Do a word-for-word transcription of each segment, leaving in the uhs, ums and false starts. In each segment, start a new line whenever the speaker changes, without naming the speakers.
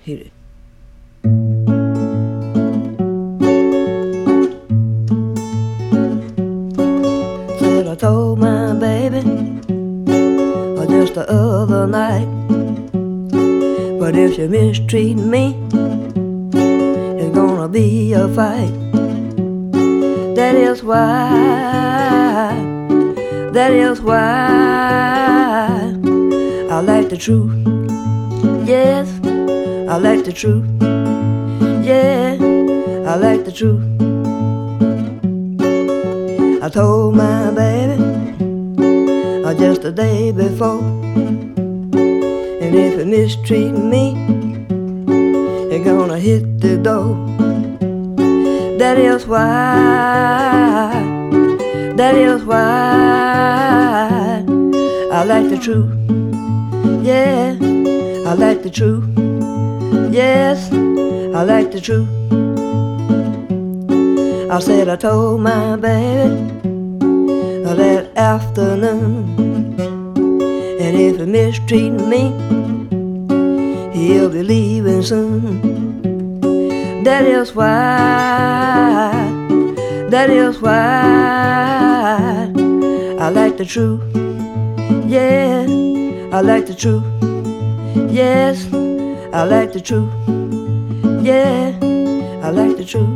Hit it. Said I told my baby uh, just the other night, but if you mistreat me, it's gonna be a fight. That is why, that is why I like the truth. Yes, I like the truth. Yeah, I like the truth. I told my baby uh, just the day before, and if you mistreat me, you're gonna hit the door. That is why, that is why I like the truth. Yeah, I like the truth. Yes, I like the truth. I said I told my baby that afternoon, and if he mistreat me, he'll be leaving soon. That is why, that is why I like the truth. Yeah, I like the truth. Yes, I like the truth. Yeah, I like the truth.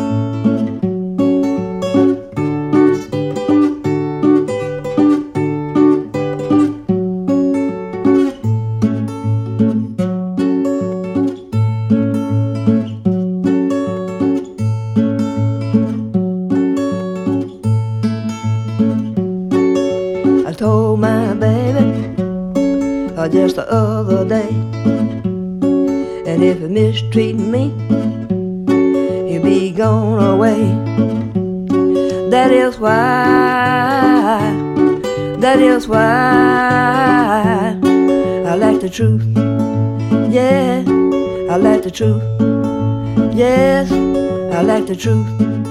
I told my baby uh, just the other day, and if he mistreat me, he'll be gone away. That is why, that is why I like the truth. Yeah, I like the truth. Yes, I like the truth.